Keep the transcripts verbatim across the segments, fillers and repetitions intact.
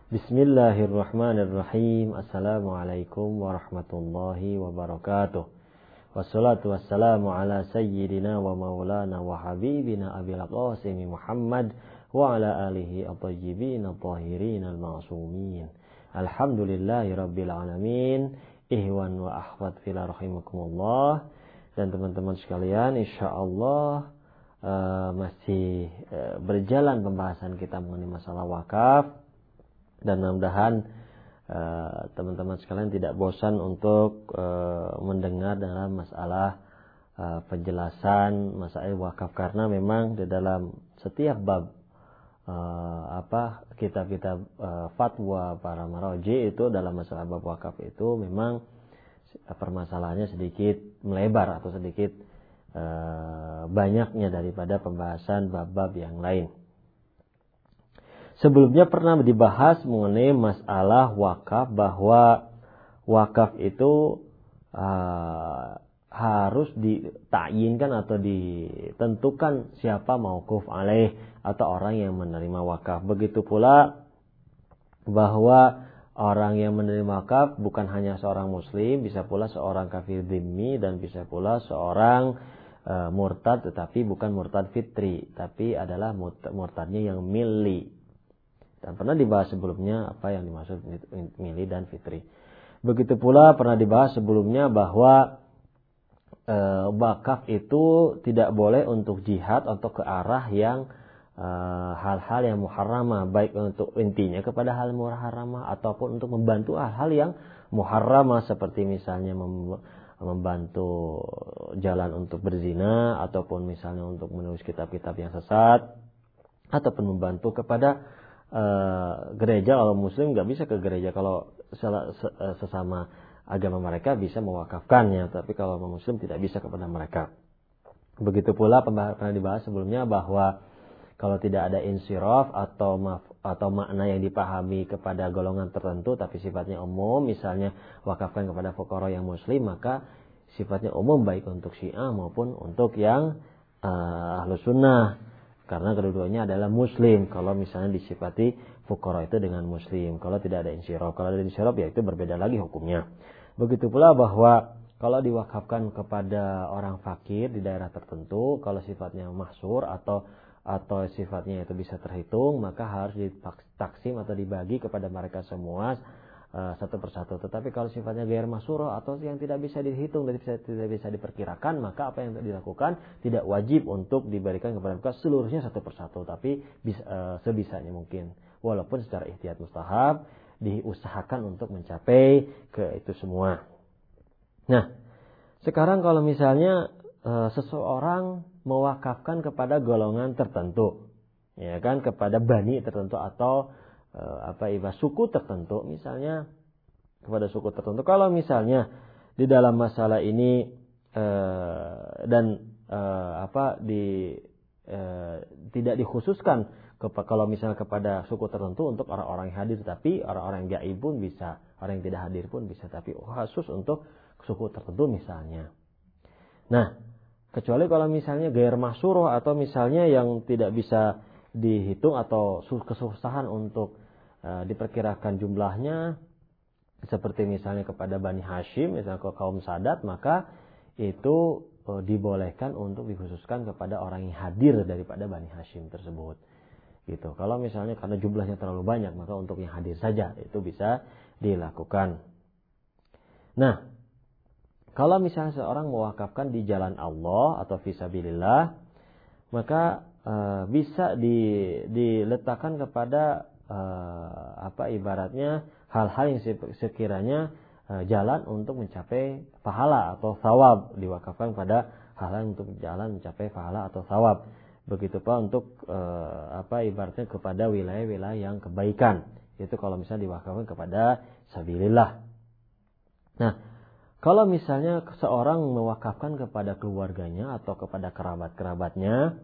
Bismillahirrahmanirrahim. Assalamualaikum warahmatullahi wabarakatuh. Wassalatu wassalamu ala sayyidina wa maulana wa habibina abil qasim Muhammad wa ala alihi at-tayyibin at-tahirin al-ma'sumin. Alhamdulillahi rabbil alamin. Ihwan wa akhwat fila rahimakumullah. Dan teman-teman sekalian, insyaallah uh, masih uh, berjalan pembahasan kita mengenai masalah wakaf. Dan mudah-mudahan uh, teman-teman sekalian tidak bosan untuk uh, mendengar dalam masalah uh, penjelasan masalah wakaf, karena memang di dalam setiap bab uh, apa kitab-kitab uh, fatwa para maraji itu dalam masalah bab wakaf itu memang permasalahannya sedikit melebar atau sedikit uh, banyaknya daripada pembahasan bab-bab yang lain. Sebelumnya pernah dibahas mengenai masalah wakaf, bahwa wakaf itu uh, harus ditayinkan atau ditentukan siapa mauquf alaih atau orang yang menerima wakaf. Begitu pula bahwa orang yang menerima wakaf bukan hanya seorang muslim, bisa pula seorang kafir dhimmi dan bisa pula seorang uh, murtad, tetapi bukan murtad fitri, tapi adalah murtadnya yang milli. Dan pernah dibahas sebelumnya apa yang dimaksud milih dan fitri. Begitu pula pernah dibahas sebelumnya bahwa e, wakaf itu tidak boleh untuk jihad atau ke arah yang e, hal-hal yang muharramah, baik untuk intinya kepada hal muharramah ataupun untuk membantu hal-hal yang muharramah, seperti misalnya mem, membantu jalan untuk berzina, ataupun misalnya untuk menulis kitab-kitab yang sesat, ataupun membantu kepada Uh, gereja. Kalau muslim nggak bisa ke gereja, kalau sesama agama mereka bisa mewakafkannya, tapi kalau muslim tidak bisa kepada mereka. Begitu pula pernah dibahas sebelumnya bahwa kalau tidak ada insiraf atau maf, atau makna yang dipahami kepada golongan tertentu tapi sifatnya umum, misalnya wakafkan kepada fuqara yang muslim, maka sifatnya umum baik untuk Syiah maupun untuk yang uh, Ahlus Sunnah. Karena kedua-duanya adalah muslim. Kalau misalnya disifati fuqara itu dengan muslim. Kalau tidak ada insyiraf. Kalau ada insyiraf ya itu berbeda lagi hukumnya. Begitu pula bahwa kalau diwakafkan kepada orang fakir di daerah tertentu, kalau sifatnya mahsur atau atau sifatnya itu bisa terhitung, maka harus ditaksim atau dibagi kepada mereka semua uh, satu persatu. Tetapi kalau sifatnya gair mahsur atau yang tidak bisa dihitung dan tidak bisa diperkirakan, maka apa yang dilakukan tidak wajib untuk diberikan kepada mereka seluruhnya satu persatu, tapi bisa, uh, sebisanya mungkin. Walaupun secara ihtiyat mustahab diusahakan untuk mencapai ke itu semua. Nah, sekarang kalau misalnya uh, seseorang mewakafkan kepada golongan tertentu, ya kan, kepada bani tertentu atau apa ibarat suku tertentu, misalnya kepada suku tertentu. Kalau misalnya di dalam masalah ini eh, dan eh, apa di eh, tidak dikhususkan kepa, kalau misalnya kepada suku tertentu untuk orang-orang yang hadir, tapi orang-orang yang gaib pun bisa, orang yang tidak hadir pun bisa, tapi khusus untuk suku tertentu misalnya. Nah, kecuali kalau misalnya gair mahsuroh atau misalnya yang tidak bisa dihitung atau kesusahan untuk uh, diperkirakan jumlahnya, seperti misalnya kepada Bani Hashim, misalnya ke kaum Sadat, maka itu uh, dibolehkan untuk dikhususkan kepada orang yang hadir daripada Bani Hashim tersebut. Gitu. Kalau misalnya karena jumlahnya terlalu banyak, maka untuk yang hadir saja itu bisa dilakukan. Nah, kalau misalnya seorang mewakafkan di jalan Allah atau fisabilillah, maka Uh, bisa di, diletakkan kepada uh, apa ibaratnya hal-hal yang sekiranya uh, jalan untuk mencapai pahala atau thawab, diwakafkan pada hal-hal untuk jalan mencapai pahala atau thawab. Begitu pula untuk uh, apa ibaratnya kepada wilayah-wilayah yang kebaikan, itu kalau misalnya diwakafkan kepada sabilillah. Nah, kalau misalnya seorang mewakafkan kepada keluarganya atau kepada kerabat-kerabatnya,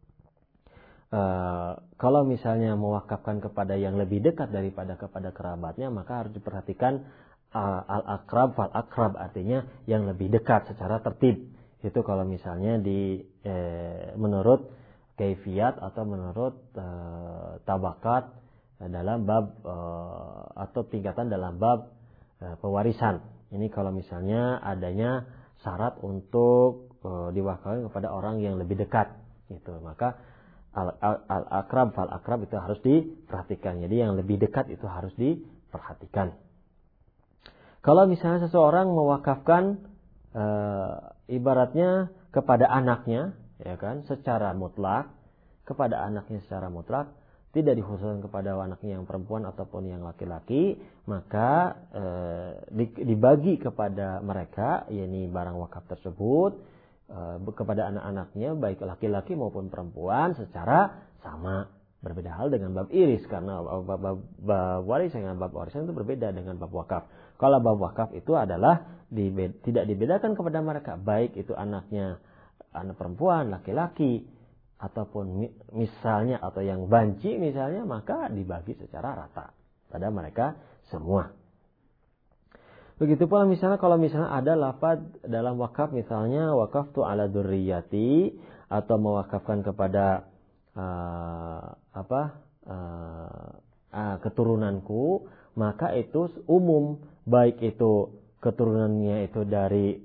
Uh, kalau misalnya mewakafkan kepada yang lebih dekat daripada kepada kerabatnya, maka harus diperhatikan uh, al-akrab fal-akrab, artinya yang lebih dekat secara tertib. Itu kalau misalnya di eh, menurut kaifiyat atau menurut uh, tabakat dalam bab uh, atau tingkatan dalam bab uh, pewarisan. Ini kalau misalnya adanya syarat untuk uh, diwakilkan kepada orang yang lebih dekat, gitu. Maka al-akrab fal akrab itu harus diperhatikan. Jadi yang lebih dekat itu harus diperhatikan. Kalau misalnya seseorang mewakafkan e, ibaratnya kepada anaknya, ya kan, secara mutlak, kepada anaknya secara mutlak, tidak dikhususkan kepada anaknya yang perempuan ataupun yang laki-laki, maka e, dibagi kepada mereka, yakni barang wakaf tersebut e, kepada anak-anaknya baik laki-laki maupun perempuan secara sama. Berbeda hal dengan bab iris, karena bab, bab, bab warisan dengan bab warisan itu berbeda dengan bab wakaf. Kalau bab wakaf itu adalah dibed, tidak dibedakan kepada mereka, baik itu anaknya anak perempuan, laki-laki, ataupun misalnya atau yang banci misalnya, maka dibagi secara rata pada mereka semua. Begitu pula misalnya kalau misalnya ada lafaz dalam wakaf, misalnya wakaftu ala dzurriyyati, atau mewakafkan kepada Uh, apa uh, uh, keturunanku, maka itu umum, baik itu keturunannya itu dari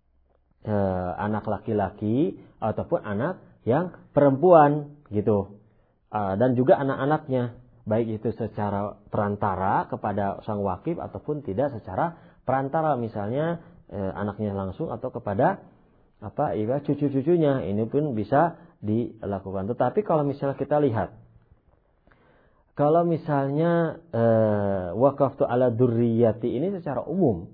uh, anak laki-laki ataupun anak yang perempuan, gitu. Uh, dan juga anak-anaknya, baik itu secara perantara kepada sang wakif ataupun tidak secara perantara, misalnya uh, anaknya langsung atau kepada apa ibarat cucu-cucunya, ini pun bisa dilakukan. Tetapi kalau misalnya kita lihat, kalau misalnya e, wakaftu ala dzurriyyati ini secara umum,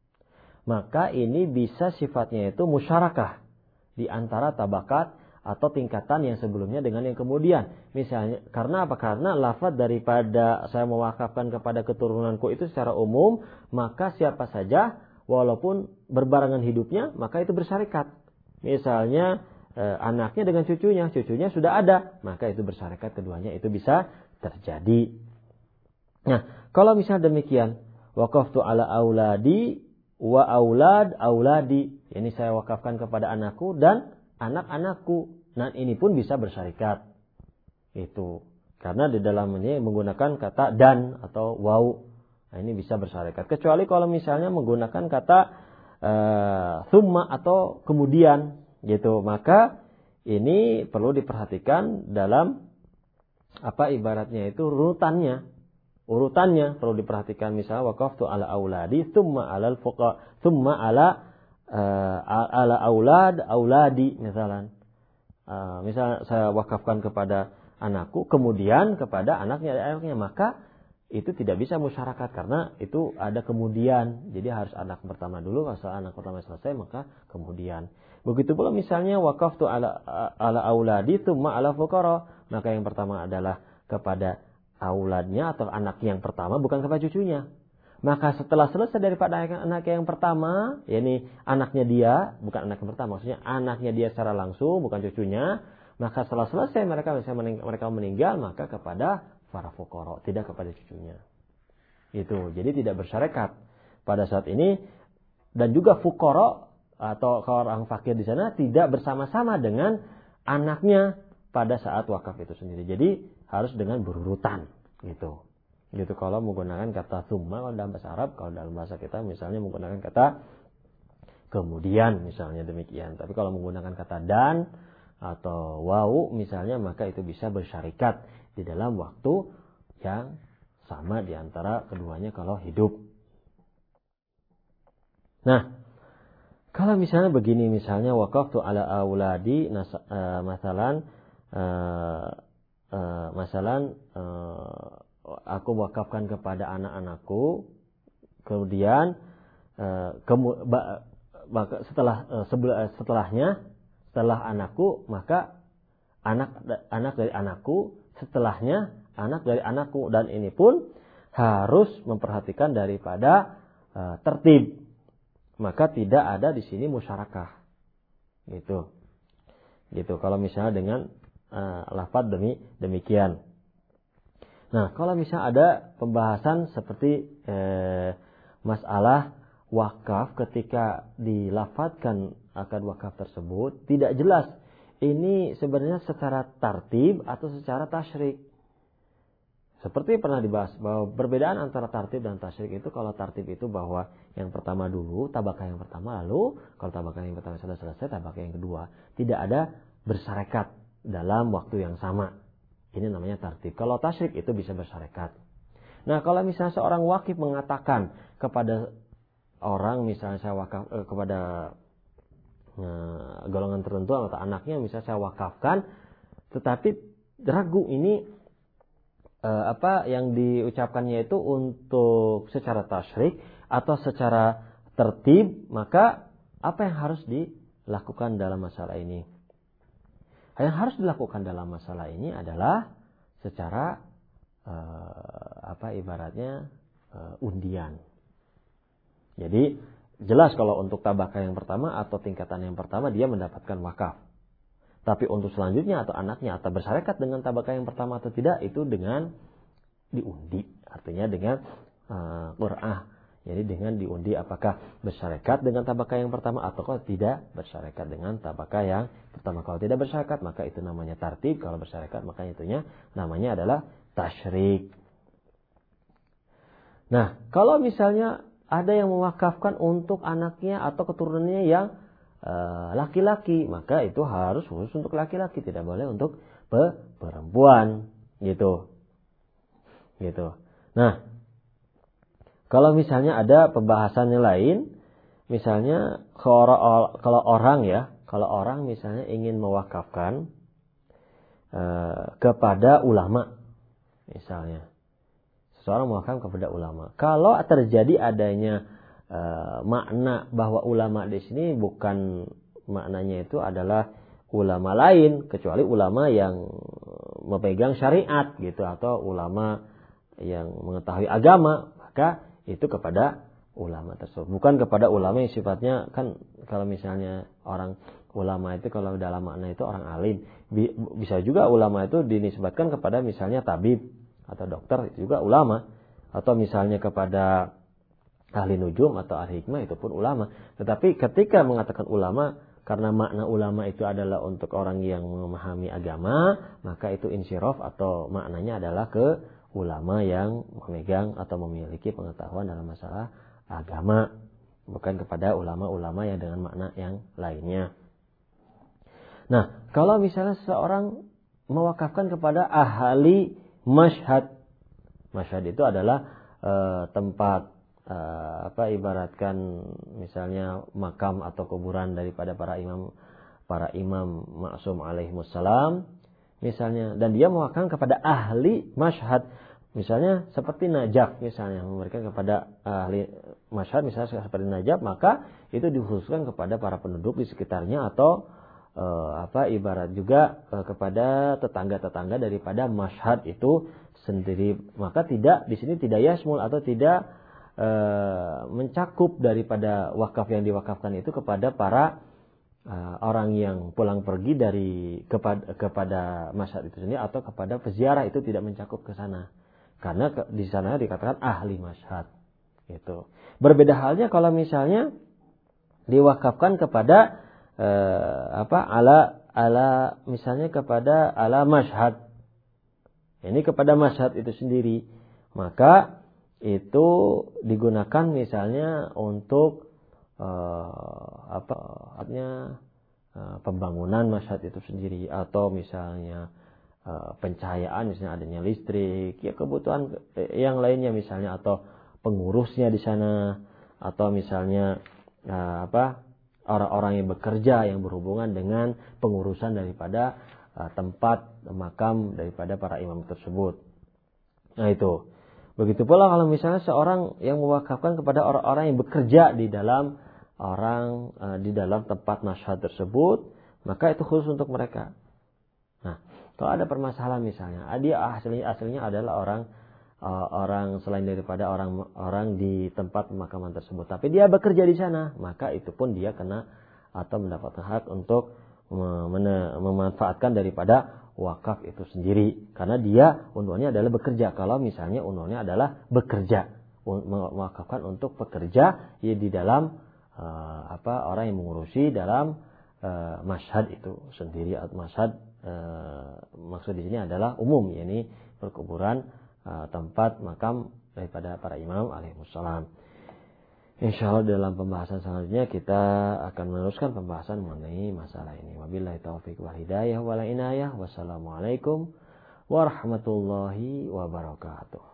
maka ini bisa sifatnya itu musyarakah di antara tabakat atau tingkatan yang sebelumnya dengan yang kemudian. Misalnya, karena apa? Karena lafaz daripada saya mewakafkan kepada keturunanku itu secara umum, maka siapa saja walaupun berbarengan hidupnya, maka itu bersyarikat. Misalnya eh, anaknya dengan cucunya, cucunya sudah ada, maka itu bersyarikat keduanya, itu bisa terjadi. Nah, kalau misalnya demikian, wakaftu ala auladi wa aulad auladi, ini saya wakafkan kepada anakku dan anak-anakku, dan ini pun bisa bersyarikat. Itu karena di dalamnya menggunakan kata dan atau waw. Nah, ini bisa bersyarikat. Kecuali kalau misalnya menggunakan kata uh, thumma atau kemudian, gitu. Maka ini perlu diperhatikan dalam apa ibaratnya itu urutannya. Urutannya perlu diperhatikan. Misalnya waqaftu ala auladi thumma ala al-fuqa thumma ala uh, ala aulad auladi misalnya. Uh, misal saya wakafkan kepada anakku kemudian kepada anaknya anaknya, maka itu tidak bisa musyarakat karena itu ada kemudian. Jadi harus anak pertama dulu, kalau anak pertama selesai maka kemudian. Begitu pula misalnya waqaftu ala ala auladi tsumma ala fuqara, maka yang pertama adalah kepada auladnya atau anak yang pertama, bukan kepada cucunya. Maka setelah selesai daripada anak yang pertama, yakni anaknya dia, bukan anak yang pertama, maksudnya anaknya dia secara langsung, bukan cucunya, maka setelah selesai mereka mereka meninggal, maka kepada para fuqara, tidak kepada cucunya. Itu. Jadi tidak bersyarikat pada saat ini, dan juga fuqara atau orang fakir di sana tidak bersama-sama dengan anaknya pada saat wakaf itu sendiri. Jadi harus dengan berurutan, gitu. Gitu kalau menggunakan kata tsumma kalau dalam bahasa Arab, kalau dalam bahasa kita misalnya menggunakan kata kemudian misalnya demikian. Tapi kalau menggunakan kata dan atau waw misalnya, maka itu bisa bersyarikat di dalam waktu yang sama di antara keduanya kalau hidup. Nah, kalau misalnya begini, misalnya waqaftu ala auladi nas- uh, masalan uh, uh, masalan uh, aku wakafkan kepada anak-anakku, kemudian uh, kemu- ba- ba- setelah uh, sebel- setelahnya setelah anakku, maka anak anak dari anakku, setelahnya anak dari anakku, dan ini pun harus memperhatikan daripada uh, tertib. Maka tidak ada di sini musyarakah. Gitu. Gitu kalau misalnya dengan uh, lafaz demi demikian. Nah, kalau misalnya ada pembahasan seperti eh, masalah wakaf ketika dilafadzkan akad wakaf tersebut tidak jelas ini sebenarnya secara tartib atau secara tasyrik. Seperti pernah dibahas bahwa perbedaan antara tartib dan tasyrik itu, kalau tartib itu bahwa yang pertama dulu, tabaqah yang pertama, lalu kalau tabaqah yang pertama sudah selesai, tabaqah yang kedua. Tidak ada bersyarekat dalam waktu yang sama. Ini namanya tartib. Kalau tasyrik itu bisa bersyarekat. Nah, kalau misalnya seorang wakif mengatakan kepada orang, misalnya saya wakaf eh, kepada eh, golongan tertentu atau anaknya, misalnya saya wakafkan, tetapi ragu ini Uh, apa yang diucapkannya itu untuk secara tasyrik atau secara tertib, maka apa yang harus dilakukan dalam masalah ini? Yang harus dilakukan dalam masalah ini adalah secara uh, apa ibaratnya uh, undian. Jadi jelas kalau untuk tabaqah yang pertama atau tingkatan yang pertama dia mendapatkan wakaf. Tapi untuk selanjutnya atau anaknya atau bersyarekat dengan tabaqah yang pertama atau tidak, itu dengan diundi. Artinya dengan uh, qur'ah. Jadi dengan diundi apakah bersyarekat dengan tabaqah yang pertama atau kalau tidak bersyarekat dengan tabaqah yang pertama. Kalau tidak bersyarekat maka itu namanya tartib. Kalau bersyarekat maka itunya namanya adalah tasyrik. Nah, kalau misalnya ada yang mewakafkan untuk anaknya atau keturunannya yang laki-laki, maka itu harus khusus untuk laki-laki, tidak boleh untuk perempuan, gitu, gitu. Nah, kalau misalnya ada pembahasan yang lain, misalnya kalau orang ya, kalau orang misalnya ingin mewakafkan uh, kepada ulama, misalnya seseorang mewakafkan kepada ulama, kalau terjadi adanya Uh, makna bahwa ulama di sini bukan maknanya itu adalah ulama lain kecuali ulama yang memegang syariat gitu, atau ulama yang mengetahui agama, maka itu kepada ulama tersebut, bukan kepada ulama yang sifatnya, kan kalau misalnya orang ulama itu kalau dalam makna itu orang alim, bisa juga ulama itu dinisbatkan kepada misalnya tabib atau dokter, itu juga ulama, atau misalnya kepada ahli nujum atau ahli hikmah, itu pun ulama. Tetapi ketika mengatakan ulama, karena makna ulama itu adalah untuk orang yang memahami agama, maka itu insyiraf atau maknanya adalah ke ulama yang memegang atau memiliki pengetahuan dalam masalah agama, bukan kepada ulama-ulama yang dengan makna yang lainnya. Nah, kalau misalnya seseorang mewakafkan kepada ahli masyhad, masyhad itu adalah e, tempat Uh, apa ibaratkan misalnya makam atau kuburan daripada para imam para imam maksum alaihimussalam misalnya, dan dia mewakafkan kepada ahli masyhad, misalnya seperti Najaf, misalnya memberikan kepada ahli masyhad misalnya seperti Najaf, maka itu dikhususkan kepada para penduduk di sekitarnya, atau uh, apa ibarat juga uh, kepada tetangga-tetangga daripada masyhad itu sendiri, maka tidak di sini tidak yasmul atau tidak E, mencakup daripada wakaf yang diwakafkan itu kepada para e, orang yang pulang pergi dari kepada, kepada masyhad itu sendiri, atau kepada peziarah, itu tidak mencakup ke sana, karena ke, di sana dikatakan ahli masyhad. Itu berbeda halnya kalau misalnya diwakafkan kepada e, apa ala ala misalnya kepada ala masyhad, ini kepada masyhad itu sendiri, maka itu digunakan misalnya untuk uh, apa artinya uh, pembangunan masyhad itu sendiri, atau misalnya uh, pencahayaan, misalnya adanya listrik, ya kebutuhan yang lainnya misalnya, atau pengurusnya di sana, atau misalnya uh, apa orang-orang yang bekerja yang berhubungan dengan pengurusan daripada uh, tempat makam daripada para imam tersebut. Nah, itu. Begitu pula kalau misalnya seorang yang mewakafkan kepada orang-orang yang bekerja di dalam orang uh, di dalam tempat masyhad tersebut, maka itu khusus untuk mereka. Nah, kalau ada permasalahan misalnya, dia aslinya aslinya adalah orang uh, orang selain daripada orang orang di tempat pemakaman tersebut, tapi dia bekerja di sana, maka itu pun dia kena atau mendapatkan hak untuk mem- memanfaatkan daripada wakaf itu sendiri, karena dia unwahnya adalah bekerja. Kalau misalnya unwahnya adalah bekerja, mewakafkan untuk pekerja ya di dalam uh, apa orang yang mengurusi dalam uh, masyhad itu sendiri. Masyhad uh, maksud di sini adalah umum, yakni perkuburan uh, tempat makam daripada para imam alaihissalam. Insya Allah dalam pembahasan selanjutnya kita akan meneruskan pembahasan mengenai masalah ini. Wabillahi taufiq wal hidayah wal inayah. Wassalamualaikum warahmatullahi wabarakatuh.